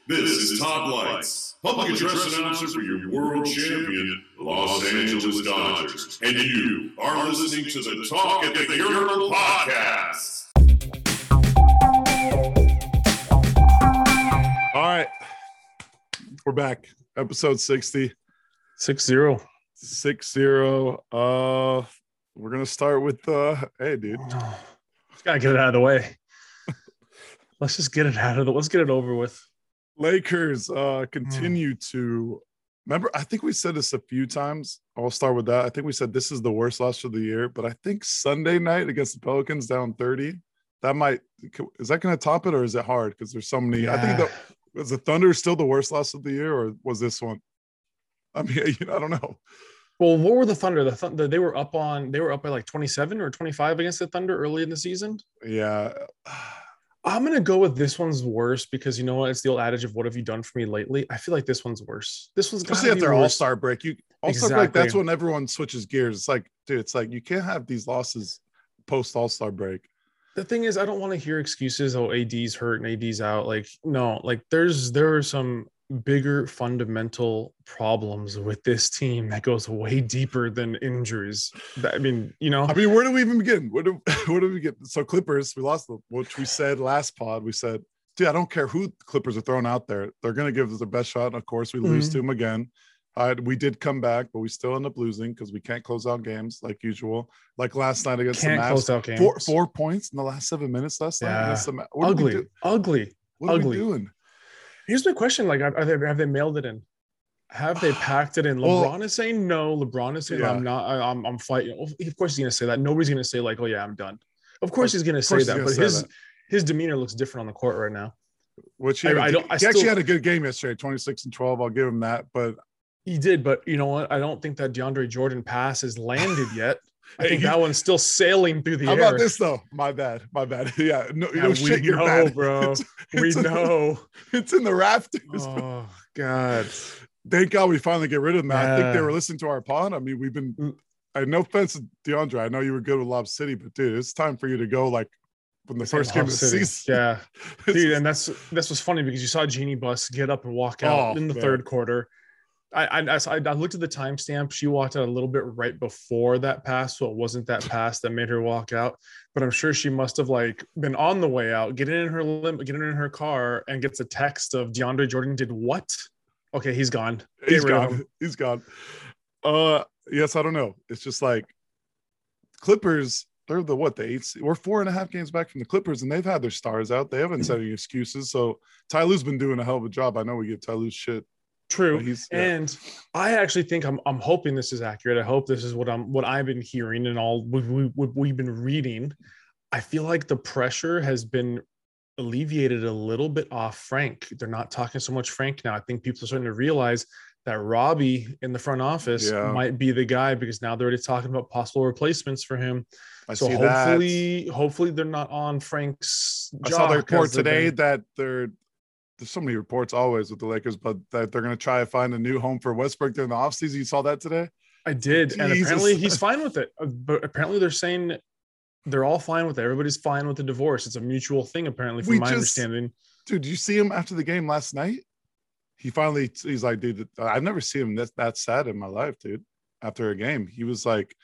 This is Todd Lights, public address announcer for your world champion, Los Angeles Dodgers. And you are listening to the Talk at the Urinal Podcast. All right. We're back. Episode 60. 6-0. 6-0. We're going to start with, hey, dude. Just got to get it out of the way. Let's just get it out of the let's get it over with. Lakers continue to remember. I think we said this a few times. I'll start with that. I think we said this is the worst loss of the year, but I think Sunday night against the Pelicans down 30, is that going to top it, or is it hard? Because there's so many. Yeah. I think was the Thunder still the worst loss of the year, or was this one? I mean, I don't know. Well, what were the Thunder? The Thunder, they were up by like 27 or 25 against the Thunder early in the season. Yeah. I'm going to go with this one's worse because, you know what? It's the old adage of what have you done for me lately? I feel like this one's worse. This one's especially after All-Star break. All-Star break, Exactly. that's when everyone switches gears. It's like, dude, you can't have these losses post All-Star break. The thing is, I don't want to hear excuses. Oh, AD's hurt and AD's out. Like, no, like there are some bigger fundamental problems with this team that goes way deeper than injuries. I mean, where do we even begin? Where do we get? So Clippers, we lost them, which we said last pod. We said, dude, I don't care who the Clippers are throwing out there. They're going to give us their best shot. And of course, we lose to them again. We did come back, but we still end up losing because we can't close out games like usual. Like last night against the Mavs. Close out games. 4 points in the last 7 minutes last night. Yeah. Ugly. What are we Ugly. doing? Here's my question: like, have they mailed it in? Have they packed it in? LeBron is saying no. LeBron is saying I'm not. I'm fighting. Of course he's going to say that. Nobody's going to say like, oh yeah, I'm done. Of course he's going to say that. But his demeanor looks different on the court right now. Which he actually had a good game yesterday, 26-12. I'll give him that. But he did. But you know what? I don't think that DeAndre Jordan pass has landed yet. I think that one's still sailing through the air. How about this though? My bad. Yeah, no, shit, you're bad, bro. We know it's in the rafters. Oh God! Thank God we finally get rid of them. Yeah. I think they were listening to our pod. I mean, we've been. No offense to DeAndre. I know you were good with Lob City, but dude, it's time for you to go. Like from the first game of the season. Yeah, dude, and that's what's funny because you saw Jeannie Buss get up and walk out in the third quarter. I looked at the timestamp. She walked out a little bit right before that pass, so it wasn't that pass that made her walk out. But I'm sure she must have like been on the way out, getting in her car, and gets a text of DeAndre Jordan did what? Okay, he's gone. He's gone. Yes, I don't know. It's just like Clippers. They're the 8th. We're 4.5 games back from the Clippers, and they've had their stars out. They haven't said any excuses. So Ty Lue's been doing a hell of a job. I know we give Ty Lue shit. True. And I actually think I'm hoping this is accurate. I hope this is what I've been hearing and all we've been reading. I feel like the pressure has been alleviated a little bit off Frank. They're not talking so much Frank now. I think people are starting to realize that Robbie in the front office might be the guy because now they're already talking about possible replacements for him. Hopefully they're not on Frank's job. I saw the report today that there's so many reports always with the Lakers, but that they're going to try to find a new home for Westbrook during the offseason. You saw that today? I did. Jesus. And apparently he's fine with it. But apparently they're saying they're all fine with it. Everybody's fine with the divorce. It's a mutual thing, apparently, from my understanding. Dude, did you see him after the game last night? He's like, dude, I've never seen him that sad in my life, dude. After a game, he's like,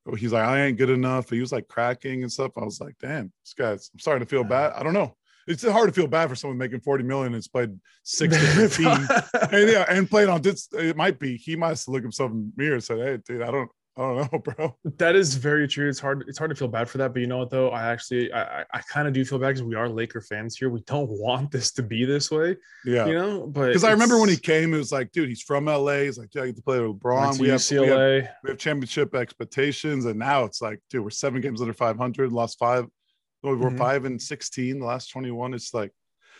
I ain't good enough. He was like cracking and stuff. I was like, damn, this guy's, I'm starting to feel bad. I don't know. It's hard to feel bad for someone making $40 million and has played 6 different teams. and played on this. It might be he might have to look himself in the mirror and say, "Hey, dude, I don't know, bro." That is very true. It's hard to feel bad for that, but you know what though? I kind of do feel bad because we are Laker fans here. We don't want this to be this way. Yeah, but because I remember when he came, it was like, dude, he's from LA. He's like, dude, I get to play with LeBron. We have championship expectations, and now it's like, dude, we're 7 games under 500, lost 5. We were 5-16 the last 21. It's like,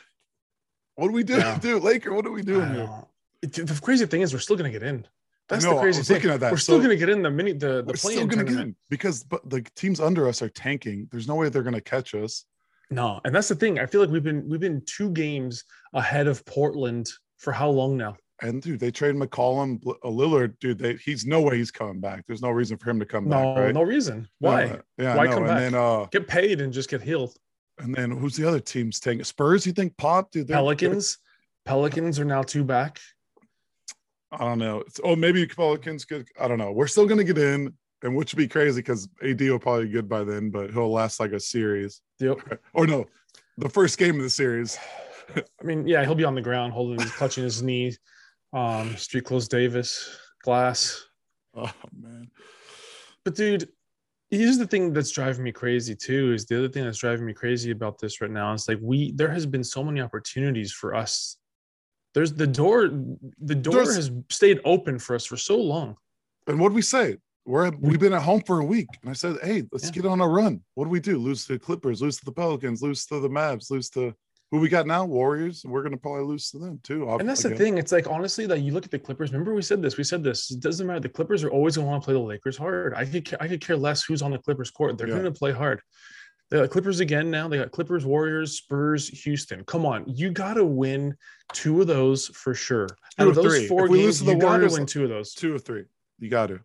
what do we do, dude? Laker, what are we doing here? The crazy thing is, we're still going to get in. That's the crazy thing. We're still going to get in the play-in tournament because the teams under us are tanking. There's no way they're going to catch us. No, and that's the thing. I feel like we've been 2 games ahead of Portland for how long now? And dude, they traded McCollum, Lillard. Dude, he's no way he's coming back. There's no reason for him to come back. Right? No reason. Why? Why come back? And then, get paid and just get healed. And then who's the other teams taking? Spurs? You think pop? Dude, Pelicans? Pelicans are now 2 back. I don't know. Maybe Pelicans could. I don't know. We're still gonna get in, and which would be crazy because AD will probably be good by then, but he'll last like a series. Yep. Or no, the first game of the series. I mean, yeah, he'll be on the ground clutching his knee. Street clothes Davis, glass. Oh man. But dude, here's the thing that's driving me crazy too. Is the other thing that's driving me crazy about this right now is like there has been so many opportunities for us. There's the door has stayed open for us for so long. And what did we say? We've been at home for a week. And I said, hey, let's get on a run. What do we do? Lose to the Clippers, lose to the Pelicans, lose to the Mavs, lose to who we got now? Warriors. We're going to probably lose to them too. And that's the thing. It's like, honestly, that you look at the Clippers. Remember we said this. It doesn't matter. The Clippers are always going to want to play the Lakers hard. I could care less who's on the Clippers court. They're going to play hard. They got Clippers again now. They got Clippers, Warriors, Spurs, Houston. Come on. You got to win 2 of those for sure. Out of those 4 games, you got to win 2 of those. 2 or 3. You got to.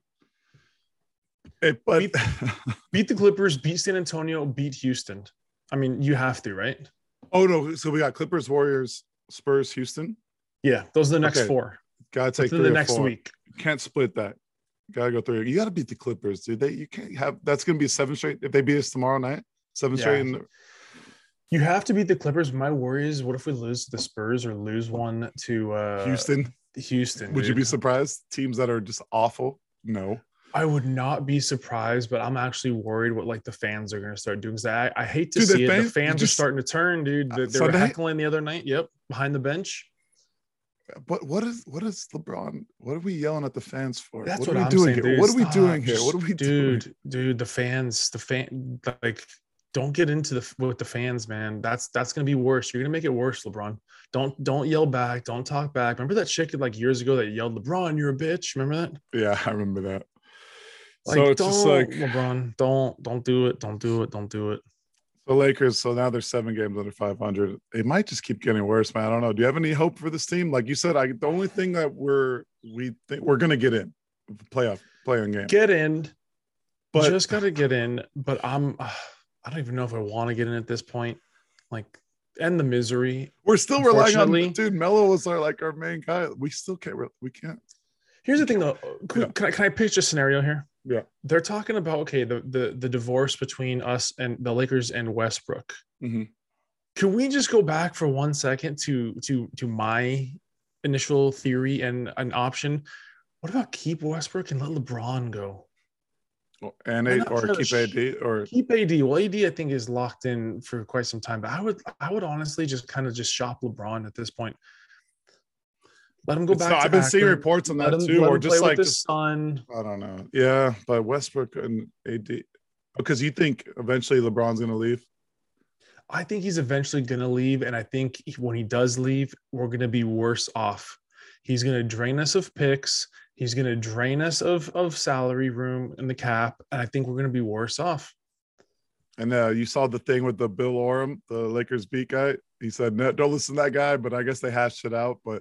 Beat the Clippers, beat San Antonio, beat Houston. I mean, you have to, right? Oh, no. So we got Clippers, Warriors, Spurs, Houston. Yeah, those are the next 4. Got to take 3 the next 4. week. You can't split that. Got to go 3. You got to beat the Clippers, dude. You can't have – that's going to be 7 straight. If they beat us tomorrow night, 7 straight. You have to beat the Clippers. My worry is, what if we lose to the Spurs or lose one to Houston? Would you be surprised? Teams that are just awful? No. I would not be surprised, but I'm actually worried what like the fans are going to start doing. Because I hate to see it. The fans are starting to turn, dude. They were heckling the other night. Yep, behind the bench. But what is LeBron? What are we yelling at the fans for? That's what I'm doing saying, here? dude. What are we doing here? What are we doing? Dude, the fans, like, don't get into with the fans, man. That's gonna be worse. You're gonna make it worse, LeBron. Don't yell back. Don't talk back. Remember that chick like years ago that yelled, "LeBron, you're a bitch." Remember that? Yeah, I remember that. Like, so it's just like, LeBron, don't do it. Don't do it. Don't do it. The Lakers, so now they're 7 games under 500. It might just keep getting worse, man. I don't know. Do you have any hope for this team? Like you said, the only thing that we think we're going to get in, playing game. Get in, but just got to get in. But I don't even know if I want to get in at this point. Like, end the misery. We're still relying on, dude. Melo was our main guy. We still can't. We can't. Here's the thing, though. Can I pitch a scenario here? Yeah, they're talking about the divorce between us and the Lakers and Westbrook. Mm-hmm. Can we just go back for 1 second to my initial theory and an option? What about keep Westbrook and let LeBron go? And keep AD or keep AD. Well, AD I think is locked in for quite some time, but I would honestly just kind of just shop LeBron at this point. Let him go back. I've been seeing reports on that too, or just like the Sun. I don't know. Yeah, but Westbrook and AD, because you think eventually LeBron's going to leave. I think he's eventually going to leave, and I think when he does leave, we're going to be worse off. He's going to drain us of picks. He's going to drain us of salary room in the cap, and I think we're going to be worse off. And you saw the thing with the Bill Oram, the Lakers beat guy. He said, "No, don't listen to that guy," but I guess they hashed it out, but.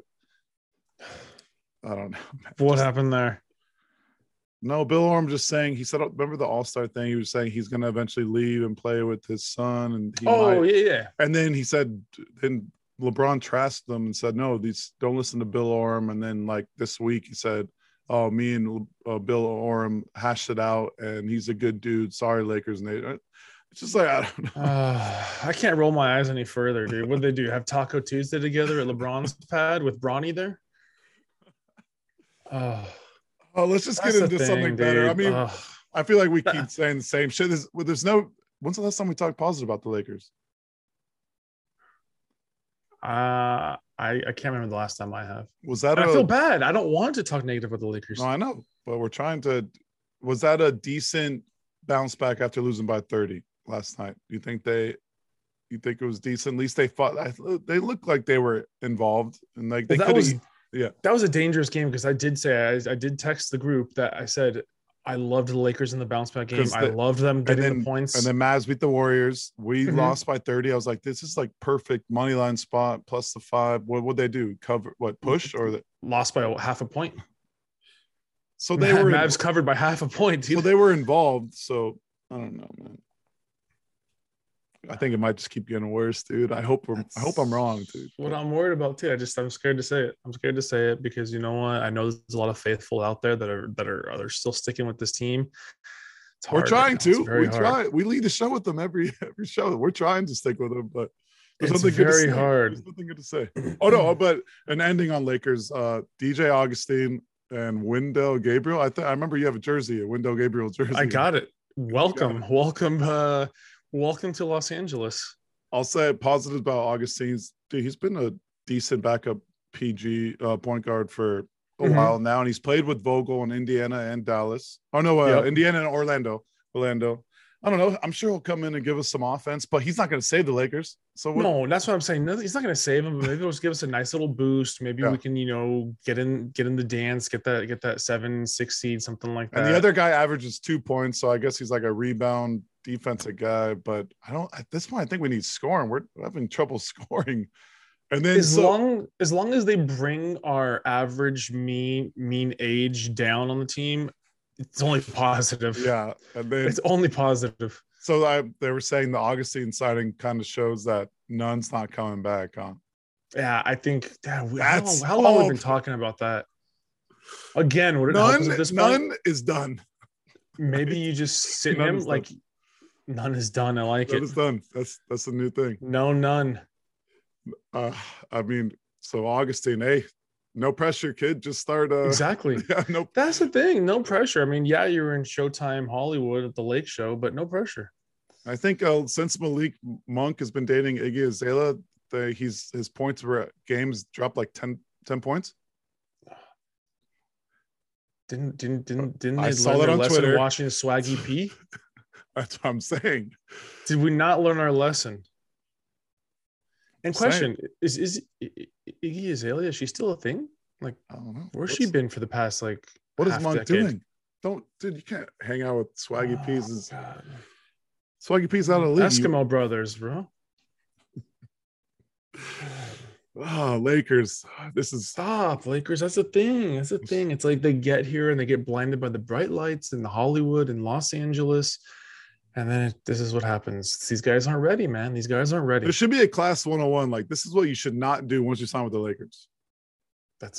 I don't know. What happened there? No, Bill Oram just saying, he said, remember the All-Star thing? He was saying he's going to eventually leave and play with his son. And yeah. And then he said, then LeBron trashed them and said, no, don't listen to Bill Oram. And then like this week he said, oh, me and Bill Oram hashed it out and he's a good dude. Sorry, Lakers. And it's just like, I don't know. I can't roll my eyes any further, dude. What did they do? Have Taco Tuesday together at LeBron's pad with Bronny there? Let's just get into something better. I mean, I feel like we keep saying the same shit. When's the last time we talked positive about the Lakers? I can't remember the last time I have. I feel bad. I don't want to talk negative about the Lakers. No, I know, but we're trying to. Was that a decent bounce back after losing by 30 last night? Do you think you think it was decent? At least they fought. They looked like they were involved, and like they could have. Yeah, that was a dangerous game because I did say I did text the group that I said I loved the Lakers in the bounce back game. I loved them getting the points. And then Mavs beat the Warriors. We lost by 30. I was like, this is like perfect money line spot plus the 5. What would they do? Cover what? Push or lost by half a point? So they were Mavs covered by half a point. So they were involved. So I don't know, man. I think it might just keep getting worse, dude. I hope I'm wrong, dude. What I'm worried about too. I'm scared to say it. I'm scared to say it because you know what? I know there's a lot of faithful out there that are still sticking with this team. It's hard. We're trying to. We try. We lead the show with them every show. We're trying to stick with them, but there's it's nothing very good to say. hard. There's nothing good to say. Oh no, but an ending on Lakers. DJ Augustine and Wendell Gabriel. I remember you have a jersey, a Wendell Gabriel jersey. I got it. Welcome to Los Angeles. I'll say positive about Augustine's. Dude, he's been a decent backup PG point guard for a while now, and he's played with Vogel in Indiana and Dallas. Oh no, Indiana and Orlando. I don't know. I'm sure he'll come in and give us some offense, but he's not going to save the Lakers. So no, that's what I'm saying. No, he's not going to save them, but maybe he'll just give us a nice little boost. Maybe we can, get in the dance, get that 7-6 seed, something like that. And the other guy averages 2 points, so I guess he's like a rebound defensive guy. But at this point, I think we need scoring. We're having trouble scoring. And then as long as they bring our average mean age down on the team, it's only positive. Yeah, and then it's only positive. So they were saying the Augustine signing kind of shows that Nunn's not coming back, huh? Yeah, I think how long have we been talking about that? Again, would it help us at this point? Nunn is done. Maybe you just sit him like Nunn is done. I like Nunn it. is done. That's a new thing. No, none. I mean, so Augustine, hey, no pressure, kid. Just start. Exactly. Yeah, That's the thing. No pressure. I mean, yeah, you were in Showtime Hollywood at the Lake Show, but no pressure. I think since Malik Monk has been dating Iggy Azalea, his points per games dropped like 10 points. Didn't they I saw learn that their on lesson Twitter. watching Swaggy P? That's what I'm saying. Did we not learn our lesson? And question is Iggy Azalea, is she still a thing? Like, I don't know. Where's she been for the past what is Monk doing? Dude, you can't hang out with Swaggy P's. Swaggy P's out of the league. Eskimo brothers, bro. Oh, Lakers. Stop, Lakers. That's the thing. It's like they get here and they get blinded by the bright lights in Hollywood and Los Angeles. And then this is what happens. These guys aren't ready, man. These guys aren't ready. There should be a class 101. Like, this is what you should not do once you sign with the Lakers. That's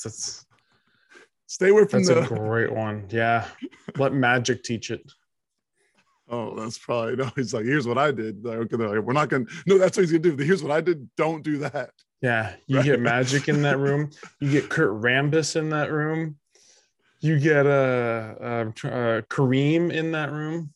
stay away from a great one. Yeah. Let Magic teach it. Oh, that's probably no. He's like, here's what I did. Like, okay, we're not gonna. No, that's what he's gonna do. Here's what I did. Don't do that. Yeah, you get Magic in that room. You get Kurt Rambis in that room. You get Kareem in that room.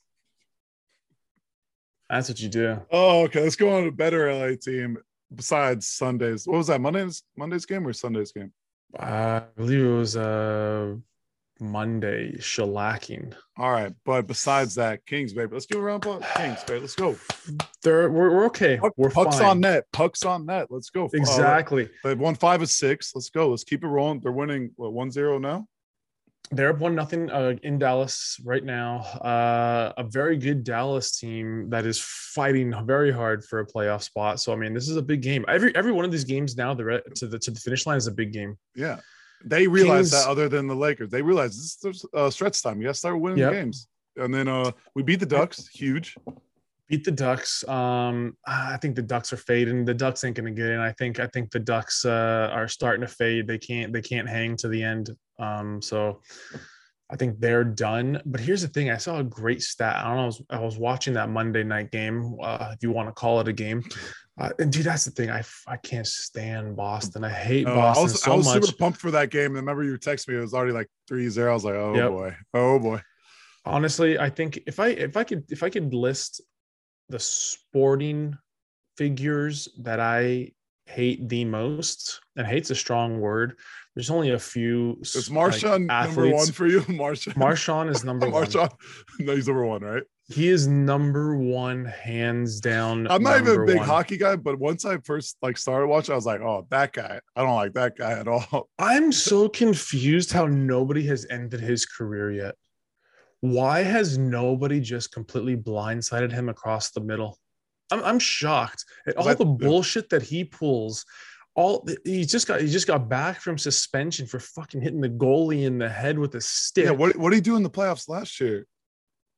That's what you do. Oh, okay. Let's go on to a better LA team besides Sundays. What was that? Monday's game or Sunday's game? I believe it was Monday shellacking. All right, but besides that, Kings, baby. Let's give a round of applause. Kings, baby. Let's go. We're okay. We're Pucks fine. on net. Pucks on net. Let's go. Exactly. They've won 5 of 6. Let's go. Let's keep it rolling. They're winning 1-0 now. They're up 1-0 in Dallas right now. A very good Dallas team that is fighting very hard for a playoff spot. So I mean, this is a big game. Every one of these games now, to the finish line is a big game. Yeah, they realize that. Other than the Lakers, they realize this is stretch time. You got to start winning games. And then we beat the Ducks. Huge. Beat the Ducks. I think the Ducks are fading. The Ducks ain't gonna get in. I think the Ducks are starting to fade. They can't hang to the end. So I think they're done. But here's the thing: I saw a great stat. I don't know. I was watching that Monday night game, if you want to call it a game. And dude, that's the thing. I can't stand Boston. I hate Boston so much. I was super pumped for that game. And remember, you texted me. It was already like 3-0. I was like, oh boy. Honestly, I think if I could list the sporting figures that I hate the most, and hate's a strong word. There's only a few. Is Marshawn number one for you? Marshawn is number one. No, he's number one, right? He is number one, hands down. I'm not even a big hockey guy, but once I first started watching, I was like, oh, that guy. I don't like that guy at all. I'm so confused how nobody has ended his career yet. Why has nobody just completely blindsided him across the middle? I'm shocked at all the bullshit that he pulls. He just got back from suspension for fucking hitting the goalie in the head with a stick. Yeah, what did he do in the playoffs last year?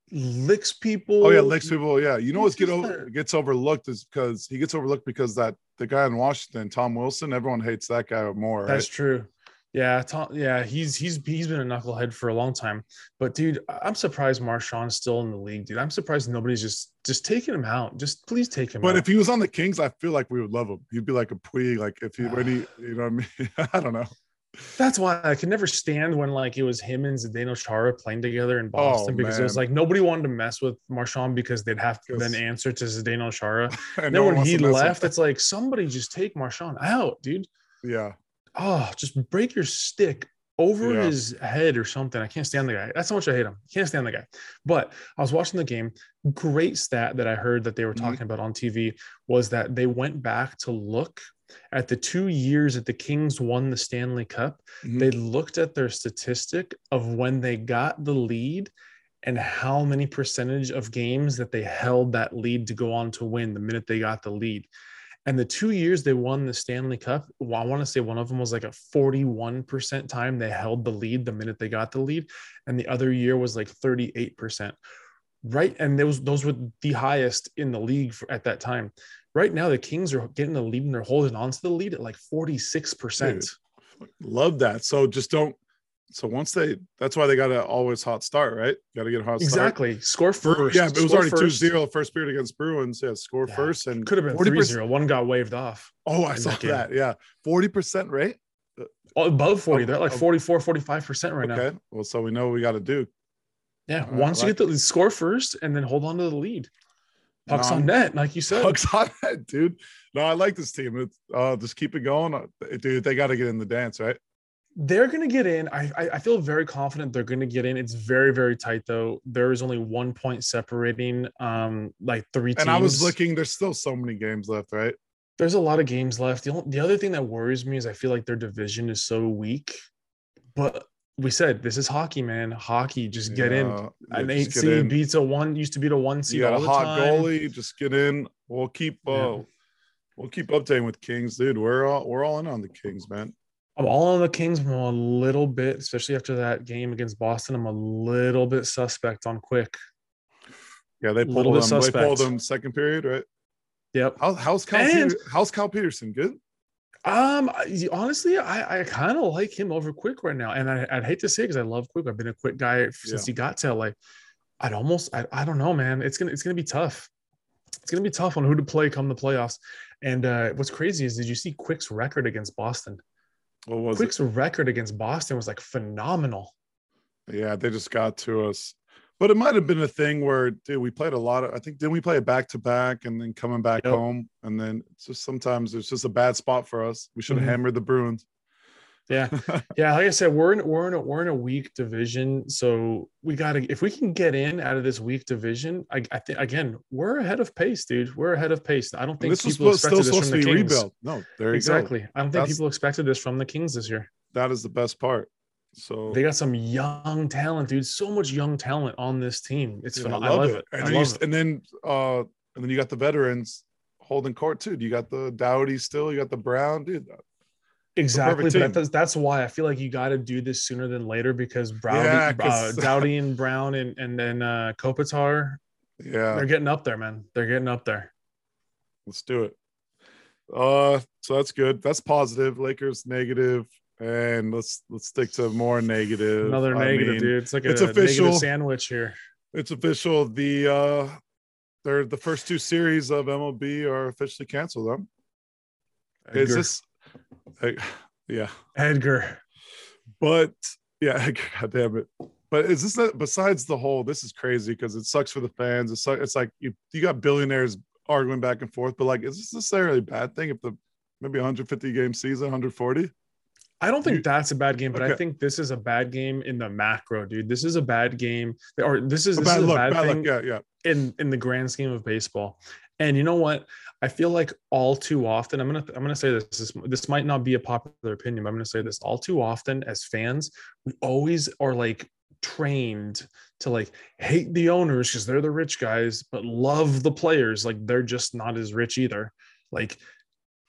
licks people. Oh yeah, licks people. Yeah, you know what's He's gets overlooked is because he gets overlooked because that the guy in Washington, Tom Wilson, everyone hates that guy more. That's Right? true. Yeah, yeah, he's been a knucklehead for a long time. But dude, I'm surprised Marshawn's still in the league, dude. I'm surprised nobody's just taking him out. Just please take him But out. if he was on the Kings, I feel like we would love him. He'd be like a Puig, like if he when he, you know what I mean? I don't know. That's why I could never stand when like it was him and Zdeno Chara playing together in Boston because it was like nobody wanted to mess with Marchand because they'd have to then answer to Zdeno Chara. And then when he left, it's like somebody just take Marchand out, dude. Yeah. Oh, just break your stick over his head or something. I can't stand the guy. That's how much I hate him. Can't stand the guy. But I was watching the game. Great stat that I heard that they were talking about on TV was that they went back to look at the 2 years that the Kings won the Stanley Cup. They looked at their statistic of when they got the lead and how many percentage of games that they held that lead to go on to win the minute they got the lead. And the 2 years they won the Stanley Cup, well, I want to say one of them was like a 41% time they held the lead the minute they got the lead. And the other year was like 38%. Right. And those were the highest in the league at that time. Right now, the Kings are getting the lead and they're holding on to the lead at like 46%. Dude, love that. So just don't. So once that's why they got to always hot start, right? Got to get a hot start. Exactly. Score first. Yeah, it was already 2-0 first period against Bruins. Yeah, score first. And could have been 3-0. One got waved off. Oh, I saw that. Yeah. 40% rate. Above 40. They're like 44, 45% right now. Okay. Well, so we know what we got to do. Yeah. Once you get the score first and then hold on to the lead. Pucks on net, like you said. Pucks on net, dude. No, I like this team. It's, just keep it going. Dude, they got to get in the dance, right? They're going to get in. I feel very confident they're going to get in. It's very, very tight, though. There is only 1 point separating like 3 teams. And I was looking, there's still so many games left, right? There's a lot of games left. The other thing that worries me is I feel like their division is so weak. But we said this is hockey, man. Hockey, just get in. An 8 seed beats a 1, used to beat a 1 seed. You got a hot goalie, just get in. We'll keep updating with Kings, dude. We're all in on the Kings, man. I'm all on the Kings. I'm a little bit, especially after that game against Boston. I'm a little bit suspect on Quick. Yeah, they pulled them. They pulled them second period, right? Yep. How's Cal Peterson? Good. Honestly, I kind of like him over Quick right now, and I'd hate to say it because I love Quick. I've been a Quick guy since he got to LA. I don't know, man. It's gonna be tough. It's gonna be tough on who to play come the playoffs. And what's crazy is, did you see Quick's record against Boston? What was Quick's record against Boston was like phenomenal. Yeah, they just got to us. But it might have been a thing where, dude, we played a lot of, I think, didn't we play it back to back and then coming back home? And then it's just sometimes it's just a bad spot for us. We should have hammered the Bruins. Yeah. Yeah. Like I said, we're in a weak division. So we got to, if we can get in out of this weak division, I think, again, we're ahead of pace, dude. We're ahead of pace. I don't think people expected this from the Kings. Rebuild. No, there you go. Exactly. I don't think people expected this from the Kings this year. That is the best part. So they got some young talent, dude. So much young talent on this team. It's phenomenal. I love it. And then you got the veterans holding court too. You got the Doughty still. You got the Brown, dude. Exactly. But that's why I feel like you got to do this sooner than later because Doughty and Brown and then Kopitar. Yeah, they're getting up there, man. They're getting up there. Let's do it. So that's good. That's positive. Lakers negative. And let's stick to more negative. Another negative, dude. It's like it's official negative sandwich here. It's official. The first 2 series of MLB are officially canceled. Edgar. Is this? Yeah, Edgar. But yeah, God damn it. But is this besides the whole? This is crazy because it sucks for the fans. It's like you got billionaires arguing back and forth. But like, is this necessarily a bad thing if the maybe 150 game season, 140? I don't think that's a bad game, but I think this is a bad game in the macro, dude. This is a bad game, or this is a bad thing in the grand scheme of baseball. And you know what? I feel like all too often, I'm gonna say this might not be a popular opinion, but I'm gonna say this all too often as fans, we always are like trained to like hate the owners because they're the rich guys, but love the players like they're just not as rich either. Like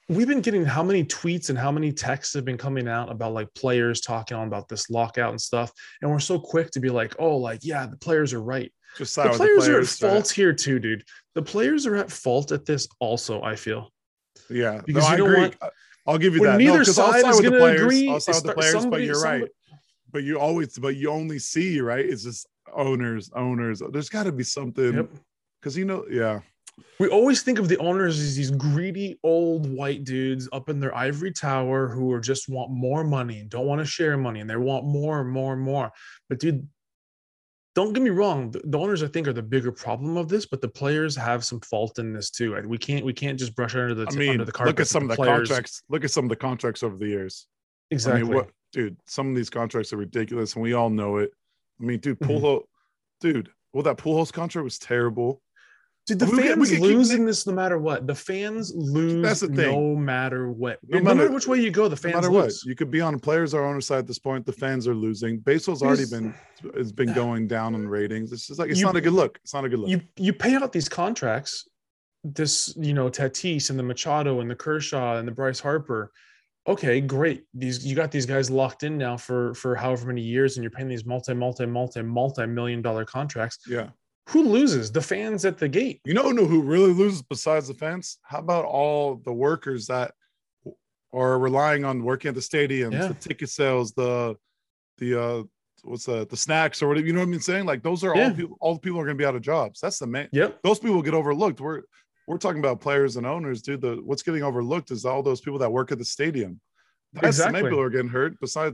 we've been getting how many tweets and how many texts have been coming out about like players talking on about this lockout and stuff. And we're so quick to be like, oh, like, yeah, the players are right. Just the players are at fault here too, dude. The players are at fault at this also, I feel. Yeah. Because I agree. I'll give you when that. Neither side is going to agree. I'll side with the players, but you're right. But you only see, right? It's just owners. There's got to be something. Because, we always think of the owners as these greedy old white dudes up in their ivory tower who just want more money and don't want to share money, and they want more and more and more. But dude, don't get me wrong, the owners I think are the bigger problem of this, but the players have some fault in this too. We can't just brush under the carpet. Look at some of the contracts. Look at some of the contracts over the years. Exactly. Dude, some of these contracts are ridiculous, and we all know it. I mean, dude, that Pujols contract was terrible. Dude, the fans lose in this no matter what. The fans lose. That's the thing. No matter what. No matter which way you go, the fans lose. You could be on players or owner side at this point. The fans are losing. Baseball's already been going down on ratings. It's just like it's not a good look. It's not a good look. You pay out these contracts, Tatis and the Machado and the Kershaw and the Bryce Harper. Okay, great. You got these guys locked in now for however many years, and you're paying these multi-million-dollar contracts. Yeah. Who loses? The fans at the gate. You know who really loses besides the fans? How about all the workers that are relying on working at the stadiums, the ticket sales, the snacks or whatever, you know what I mean saying? Like those are all the people are going to be out of jobs. That's the main. Yep. Those people get overlooked. We're talking about players and owners, dude. What's getting overlooked is all those people that work at the stadium. That's the main people are getting hurt. Besides,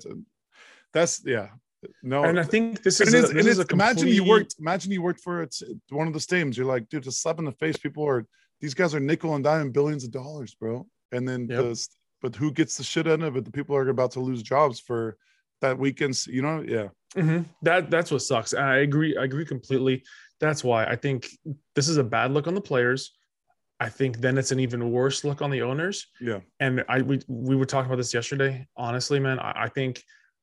no. And I think imagine you worked for one of the stadiums. You're like, dude, just slap in the face. These guys are nickel and dime billions of dollars, bro. And then but who gets the shit out of it? The people are about to lose jobs for that weekend. Yeah. Mm-hmm. That's what sucks. And I agree completely. That's why I think this is a bad look on the players. I think then it's an even worse look on the owners. Yeah. And we were talking about this yesterday. Honestly, man, I think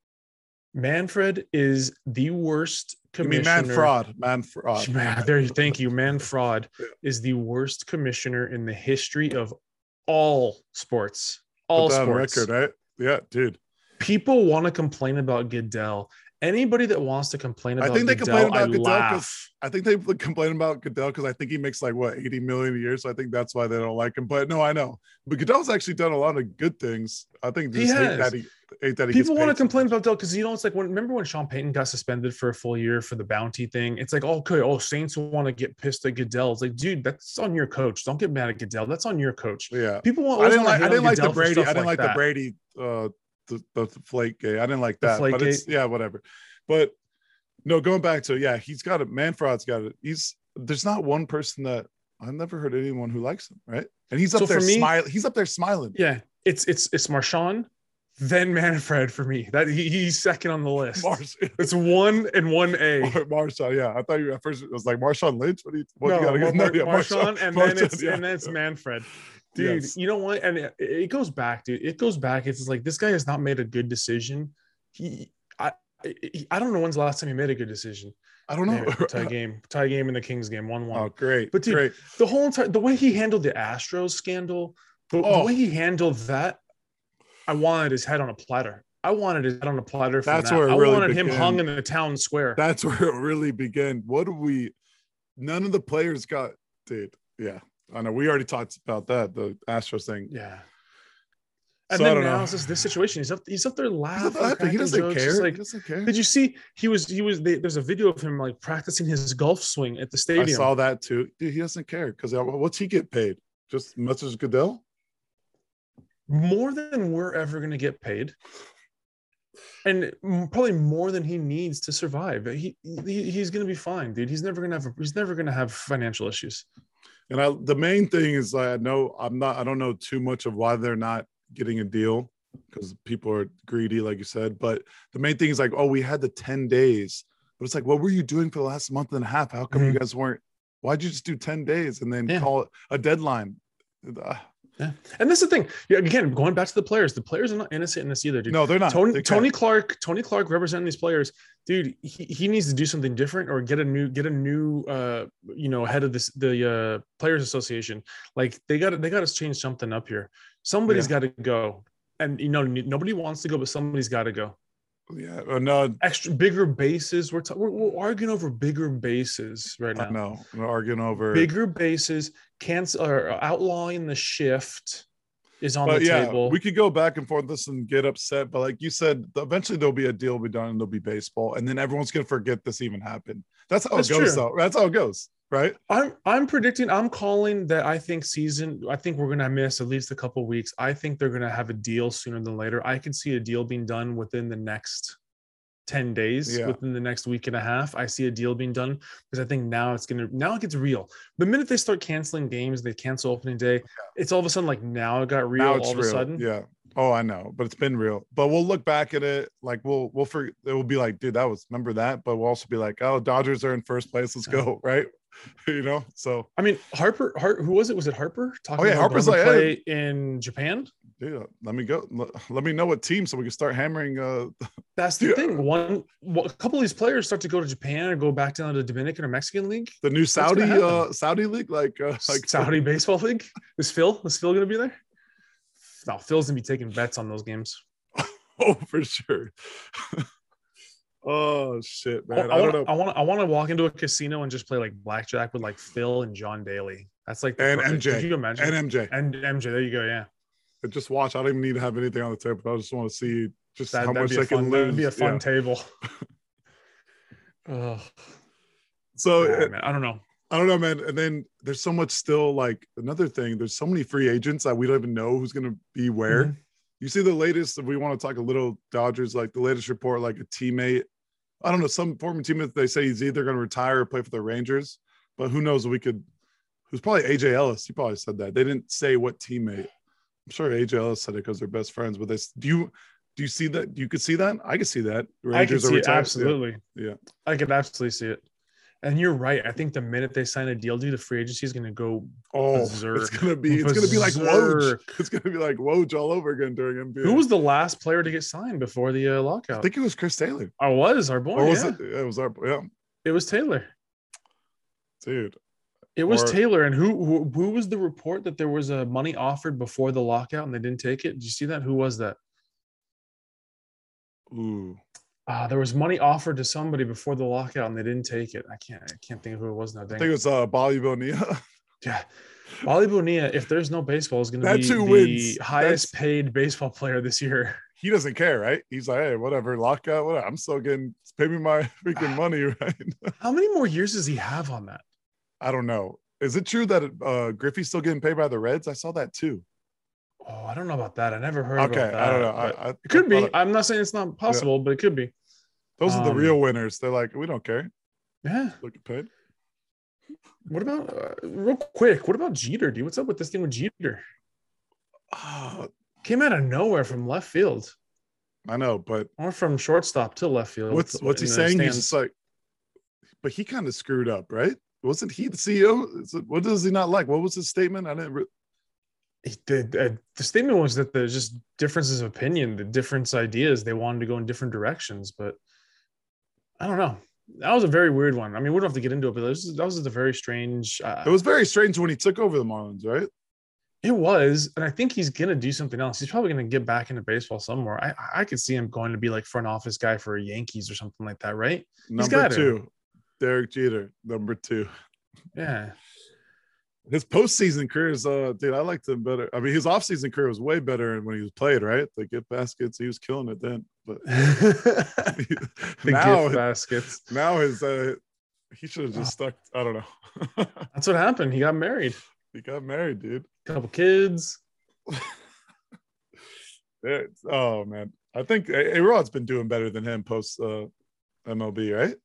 Manfred is the worst commissioner. You mean Manfred. Thank you. Manfred is the worst commissioner in the history of all sports. All sports. On record, right? Yeah, dude. People want to complain about Goodell. Anybody that wants to complain about Goodell, I laugh. I think they complain about Goodell because I think he makes like $80 million a year, so I think that's why they don't like him. But no, I know. But Goodell's actually done a lot of good things. I think they hate that he people want to complain about Goodell because it's like remember when Sean Payton got suspended for a full year for the bounty thing? It's like Saints want to get pissed at Goodell. It's like, dude, that's on your coach. Don't get mad at Goodell. That's on your coach. Yeah, people want. I didn't like the Brady. I didn't like the Brady. The flake gate. I didn't like that, but it's whatever. But no, going back to he's got it. Manfred's got it. There's not one person that I've never heard anyone who likes him, right? And he's up there smiling. He's up there smiling. Yeah, it's Marshawn, then Manfred for me. That he's second on the list. It's 1 and 1A. Marshawn, yeah. I thought you at first it was like Marshawn Lynch. Marshawn, and then it's Manfred. Dude, You know what? And it goes back, dude. It goes back. It's like this guy has not made a good decision. I don't know when's the last time he made a good decision. I don't know. Tie game in the Kings game, 1-1. Oh, great. But dude, great. The way he handled the Astros scandal, the way he handled that, I wanted his head on a platter. I wanted him hung in the town square. That's where it really began. None of the players got, dude. Yeah. I know we already talked about that, the Astros thing. Yeah. And so then now it's just this situation. He's up there laughing. He doesn't care. He doesn't care. Did you see there's a video of him like practicing his golf swing at the stadium. I saw that too. Dude, he doesn't care because what's he get paid? Just as much as Goodell? More than we're ever going to get paid. And probably more than he needs to survive. He's going to be fine, dude. He's never going to have financial issues. And the main thing is I don't know too much of why they're not getting a deal because people are greedy, like you said. But the main thing is like, we had the 10 days. But it's like, what were you doing for the last month and a half? How come you guys weren't? Why'd you just do 10 days and then call it a deadline? Yeah. And that's the thing. Yeah, again, going back to the players are not innocent in this either, dude. No, they're not. Tony Clark representing these players, dude, he needs to do something different or get a new head of the Players Association. Like they got to change something up here. Somebody's got to go. And, nobody wants to go, but somebody's got to go. Yeah. No. Bigger bases. We're arguing over bigger bases right now. No, we're arguing over bigger bases. Cancel or outlawing the shift is on the table. We could go back and forth this and get upset, but like you said, eventually there'll be a deal be done and there'll be baseball, and then everyone's gonna forget this even happened. That's how it goes, though. That's how it goes, right? I'm predicting. I'm calling that. I think we're gonna miss at least a couple weeks. I think they're gonna have a deal sooner than later. I can see a deal being done within the next 10 days, within the next week and a half. I see a deal being done because I think now it gets real. The minute they start canceling games, they cancel opening day, it's all of a sudden like now it got real all of a sudden. Yeah. Oh, I know, but it's been real. But we'll look back at it like we'll forget. It will be like, dude, remember that. But we'll also be like, oh, Dodgers are in first place. Let's go, right? So I mean, Harper, who was it? Was it Harper? Harper's like play in Japan. Yeah, let me go. Let me know what team so we can start hammering. That's the thing. A couple of these players start to go to Japan or go back down to the Dominican or Mexican league. The new Saudi league, like Saudi baseball league. Is Phil going to be there? No, Phil's gonna be taking bets on those games. Oh, for sure. Oh shit, man! I don't know. I want to walk into a casino and just play like blackjack with like Phil and John Daly. That's like MJ. Could you imagine? And MJ. There you go. Yeah. And just watch. I don't even need to have anything on the table. I just want to see how much they can lose. That'd be a fun table. So man, I don't know, man. And then there's so much still. Like another thing, there's so many free agents that we don't even know who's going to be where. Mm-hmm. You see the latest. If we want to talk a little Dodgers, like the latest report, like a teammate. I don't know, some former teammate, they say he's either going to retire or play for the Rangers, but who knows? Who's probably AJ Ellis. He probably said that. They didn't say what teammate. I'm sure AJ Ellis said it because they're best friends, but do you see that? You could see that? I could see that. Rangers I can see it, absolutely. Yeah. I could absolutely see it. And you're right. I think the minute they sign a deal, the free agency is going to go berserk. It's going to be like Woj. It's going to be like Woj all over again during NBA. Who was the last player to get signed before the lockout? I think it was Chris Taylor. Oh, was our boy? Or was it? It was our boy. Yeah. It was Taylor. Dude. It was Taylor. And who was the report that there was a money offered before the lockout and they didn't take it? Did you see that? Who was that? Ooh. There was money offered to somebody before the lockout and they didn't take it. I can't think of who it was now. I think it was Bali Bonilla. Yeah. Bali Bonilla, if there's no baseball, is going to be the highest paid baseball player this year. He doesn't care, right? He's like, hey, whatever, lockout, whatever. I'm still pay me my freaking money, right? How many more years does he have on that? I don't know. Is it true that Griffey's still getting paid by the Reds? I saw that too. Oh, I don't know about that. I never heard about that. I don't know. It could be. I'm not saying it's not possible, but it could be. Those are the real winners. They're like, we don't care. Yeah. Look at paid. What about, real quick, what about Jeter, dude? What's up with this thing with Jeter? Came out of nowhere from left field. I know, but. Or from shortstop to left field. What's he saying? He's just like, but he kind of screwed up, right? Wasn't he the CEO? What does he not like? What was his statement? I didn't. The statement was that there's just differences of opinion, the different ideas. They wanted to go in different directions, but I don't know. That was a very weird one. I mean, we don't have to get into it, but that was just a very strange. It was very strange when he took over the Marlins, right? It was, and I think he's gonna do something else. He's probably gonna get back into baseball somewhere. I could see him going to be like front office guy for Yankees or something like that, right? Number 2, Derek Jeter, number 2. Yeah. His postseason career is, dude, I liked him better. I mean, his offseason career was way better when he was played, right? The gift baskets, he was killing it then. But the gift baskets. Now he should have just stuck. I don't know. That's what happened. He got married. Dude. Couple kids. Oh man, I think A-Rod's been doing better than him post MLB, right?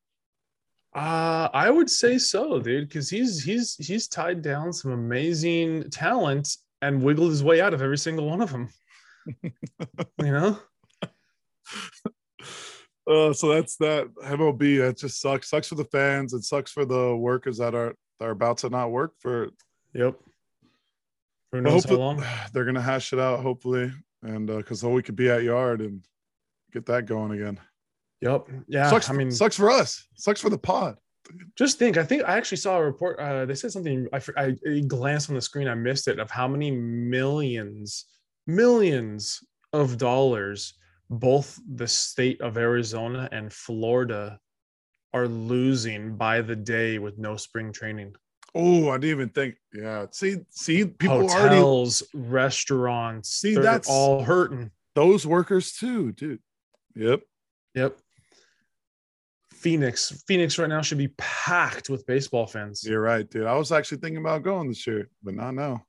I would say so, dude, because he's tied down some amazing talent and wiggled his way out of every single one of them. You know? So that's that MLB. That just sucks. Sucks for the fans. It sucks for the workers that are about to not work for. Yep. Who knows how long? They're gonna hash it out, hopefully, and because we could be at Yard and get that going again. Yep. Yeah. Sucks for us. Sucks for the pod. Just think. I think I actually saw a report. They said something. I glanced on the screen. I missed it. Of how many millions of dollars both the state of Arizona and Florida are losing by the day with no spring training. Oh, I didn't even think. Yeah. See, people hotels, restaurants. See, they're that's all hurting. Those workers too, dude. Yep. Phoenix right now should be packed with baseball fans. You're right, dude. I was actually thinking about going this year, but not now.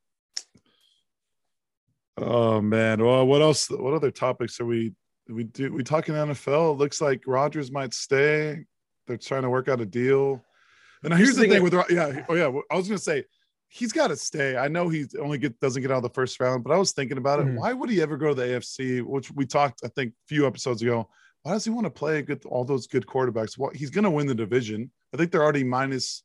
Oh man. Well, what else? What other topics are we talking NFL? It looks like Rodgers might stay. They're trying to work out a deal. And now here's the thing with I was gonna say he's got to stay. I know he doesn't get out of the first round, but I was thinking about it. Why would he ever go to the AFC? Which we talked, I think, a few episodes ago. Why does he want to play all those good quarterbacks? Well, he's going to win the division. I think they're already minus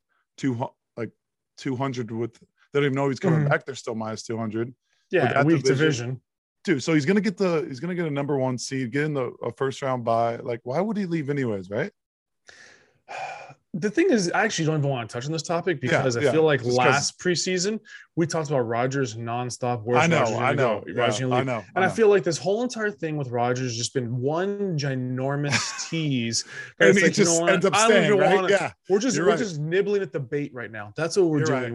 200 with. They don't even know he's coming back. They're still minus 200. Yeah, weak division. Dude, so he's going to get a number 1 seed, get in a first round bye. Like, why would he leave anyways, right? The thing is, I actually don't even want to touch on this topic because I feel like last preseason we talked about Rodgers nonstop. I know. And I feel like this whole entire thing with Rodgers has just been one ginormous tease. And it just ends up staying, right? Yeah. We're just nibbling at the bait right now. That's what we're doing.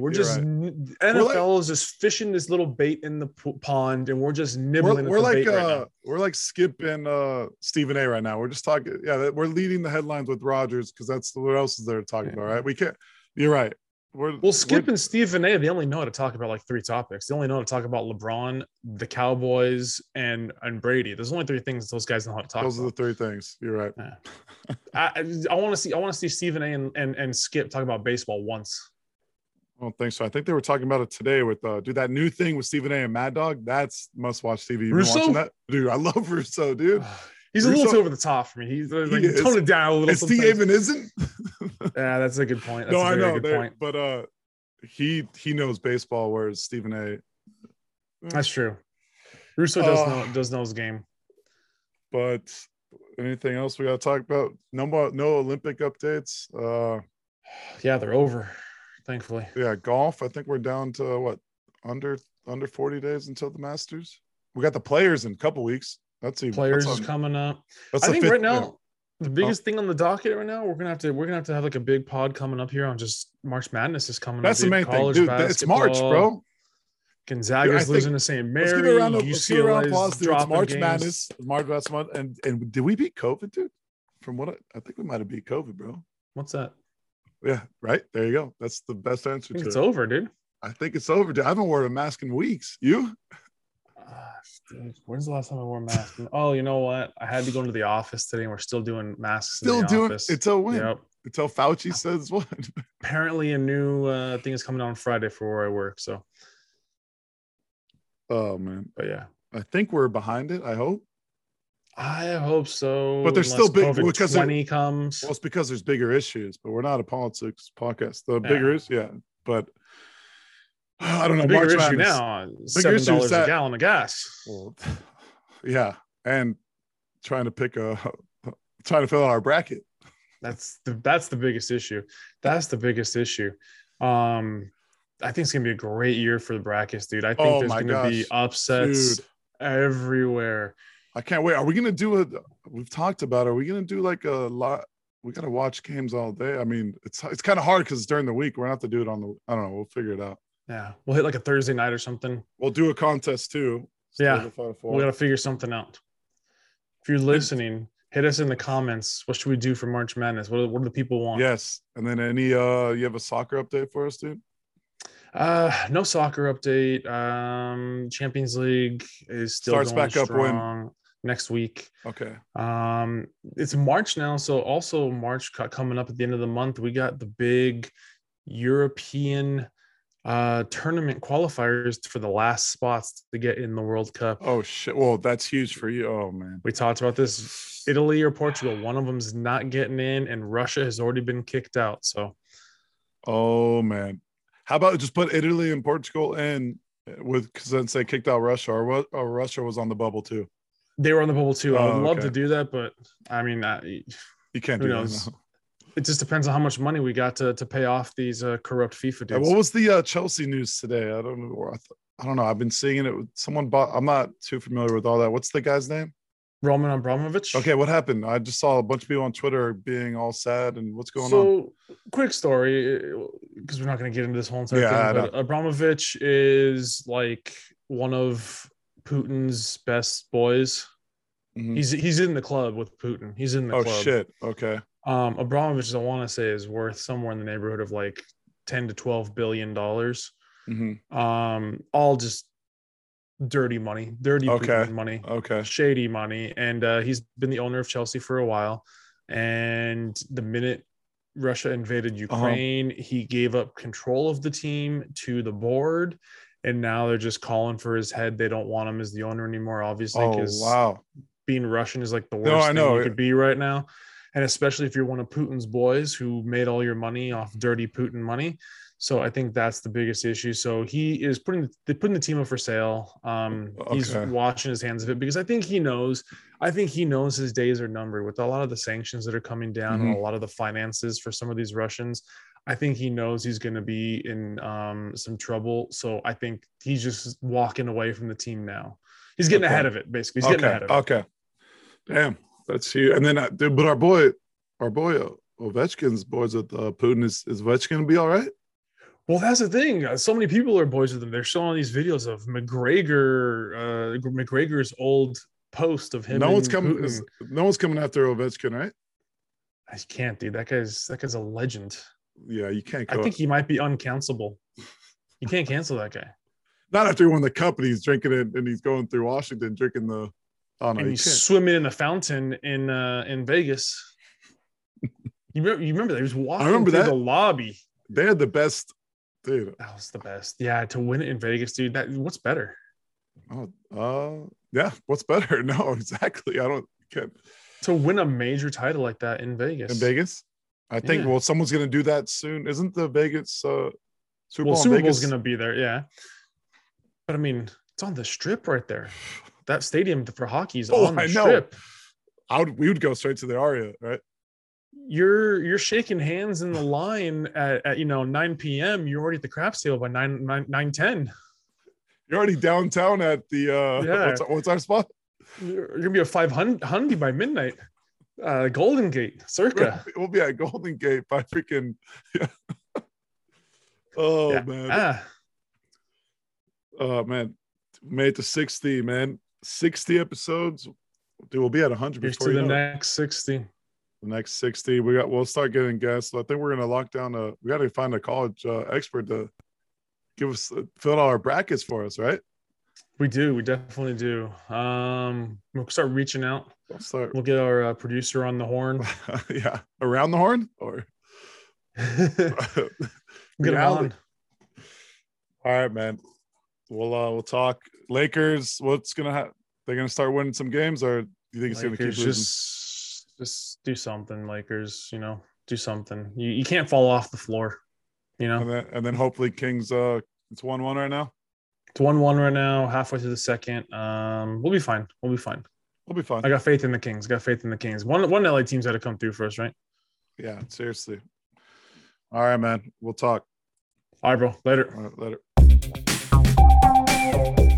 NFL is just fishing this little bait in the pond, and we're just nibbling at the bait right now. We're like Skip and Stephen A right now. We're just talking. Yeah, we're leading the headlines with Rodgers because that's what else is there to talk about, right? We can't. You're right. Skip and Stephen A, they only know how to talk about like 3 topics. They only know how to talk about LeBron, the Cowboys, and Brady. There's only 3 things those guys know how to talk about. Those are the 3 things. You're right. Yeah. I want to see Stephen A and Skip talk about baseball once. I don't think so. I think they were talking about it today with that new thing with Stephen A and Mad Dog. That's must-watch TV. You've been watching that? Dude, I love Russo, dude. He's Russo, a little too over the top for me. He's like tone it down a little. Steve even isn't. Yeah, that's a good point. That's I know. Good point. But he knows baseball, whereas Stephen A. That's true. Russo does know his game. But anything else we got to talk about? No Olympic updates. Yeah, they're over. Thankfully. Yeah, golf. I think we're down to what under 40 days until the Masters. We got the Players in a couple weeks. Players is coming up. I think right now the biggest thing on the docket right now we're gonna have to have like a big pod coming up here on just March Madness is coming. That's the main thing, dude. It's March, bro. Gonzaga's losing to St. Mary. Let's give it a round of applause, dude. It's March Madness. March last month, and did we beat COVID, dude? From what I think we might have beat COVID, bro. What's that? Yeah, right. There you go. That's the best answer. It's over, dude. I think it's over, dude. I haven't worn a mask in weeks. You? Dude, when's the last time I wore a mask? Oh, you know what? I had to go into the office today, and we're still doing masks. Office. Until when? Yep. Until Fauci says what? Apparently, a new thing is coming out on Friday for where I work. So. Oh man! But yeah, I think we're behind it. I hope so. But there's still big because 20 comes. Well, it's because there's bigger issues, but we're not a politics podcast. The bigger is but. I don't know. Bigger issue now. $7 a gallon of gas. Well, yeah, and trying to fill out our bracket. That's the biggest issue. That's the biggest issue. I think it's gonna be a great year for the brackets, dude. I think there's gonna be upsets everywhere. I can't wait. Are we gonna do we've talked about? Are we gonna do like a lot? We gotta watch games all day. I mean, it's kind of hard because it's during the week. We're gonna have to do it on I don't know. We'll figure it out. Yeah, we'll hit like a Thursday night or something. We'll do a contest too. We got to figure something out. If you're listening, hit us in the comments. What should we do for March Madness? What do the people want? Yes, and then you have a soccer update for us, dude? No soccer update. Champions League is still starts back up when next week. Okay. It's March now, so also March coming up at the end of the month. We got the big European tournament qualifiers for the last spots to get in the World Cup. Oh shit! Well, that's huge for you. Oh man, we talked about this. Italy or Portugal, one of them's not getting in, and Russia has already been kicked out. So, oh man, how about just put Italy and Portugal in because then say kicked out Russia, or Russia was on the bubble too. They were on the bubble too. I would love to do that, but I mean, you can't do that. It just depends on how much money we got to pay off these corrupt FIFA dudes. What was the Chelsea news today? I don't know. I don't know. I've been seeing it. Someone bought. I'm not too familiar with all that. What's the guy's name? Roman Abramovich. Okay, what happened? I just saw a bunch of people on Twitter being all sad. And what's going on? So, quick story, because we're not going to get into this whole entire thing. But Abramovich is like one of Putin's best boys. Mm-hmm. He's in the club with Putin. He's in the club. Oh shit. Okay. Abramovich, I want to say, is worth somewhere in the neighborhood of like $10 to $12 billion. Mm-hmm. All just dirty money, Putin money, shady money. And he's been the owner of Chelsea for a while. And the minute Russia invaded Ukraine, he gave up control of the team to the board. And now they're just calling for his head. They don't want him as the owner anymore, obviously, because being Russian is like the worst thing you could be right now. And especially if you're one of Putin's boys who made all your money off dirty Putin money. So I think that's the biggest issue. So he is putting the team up for sale. He's washing his hands of it because I think he knows his days are numbered with a lot of the sanctions that are coming down and a lot of the finances for some of these Russians. I think he knows he's going to be in some trouble. So I think he's just walking away from the team now. He's getting ahead of it, basically. He's getting ahead of it. Okay. Damn. That's huge. And then, but our boy Ovechkin's boys with Putin. Is Ovechkin going to be all right? Well, that's the thing. So many people are boys with him. They're showing these videos of McGregor's old post of him. No one's coming after Ovechkin, right? I can't, dude. That guy's a legend. Yeah, you can't. I think he might be uncancelable. You can't cancel that guy. Not after he won the cup and he's drinking it and he's going through Washington drinking the. Oh, no, and he's swimming in a fountain in Vegas. You remember that? He was walking through the lobby. They had the best, dude. That was the best. Yeah, to win it in Vegas, dude. What's better? Yeah. What's better? No, exactly. Can't. To win a major title like that in Vegas. In Vegas? I think, well, someone's going to do that soon. Isn't the Vegas Super Bowl Super Bowl's going to be there, yeah. But, I mean, it's on the Strip right there. That stadium for hockey is on the Strip. We would go straight to the Aria, right? You're shaking hands in the line at 9 p.m. You're already at the craps table by 9:10. You're already downtown at the what's our spot? You're gonna be a 500 by midnight. Golden Gate, circa. We'll be at Golden Gate by freaking. Yeah. Man. Oh man, made it to 60, man. 60 episodes. Dude, we'll be at 100 Here's before to the next 60. The next 60. We'll start getting guests. I think we're gonna lock down we gotta find a college expert to fill out our brackets for us, right? We definitely do. We'll start reaching out. We'll get our producer on the horn. Yeah, around the horn or get him on. All right, man. We'll talk Lakers. What's gonna happen? They're gonna start winning some games, or do you think it's gonna keep losing? Just do something, Lakers. Do something. You can't fall off the floor. And then hopefully Kings. It's 1-1 right now. It's 1-1 right now. Halfway through the second. We'll be fine. We'll be fine. I got faith in the Kings. One LA team's got to come through for us, right? Yeah, seriously. All right, man. We'll talk. All right, bro. Later. All right, later.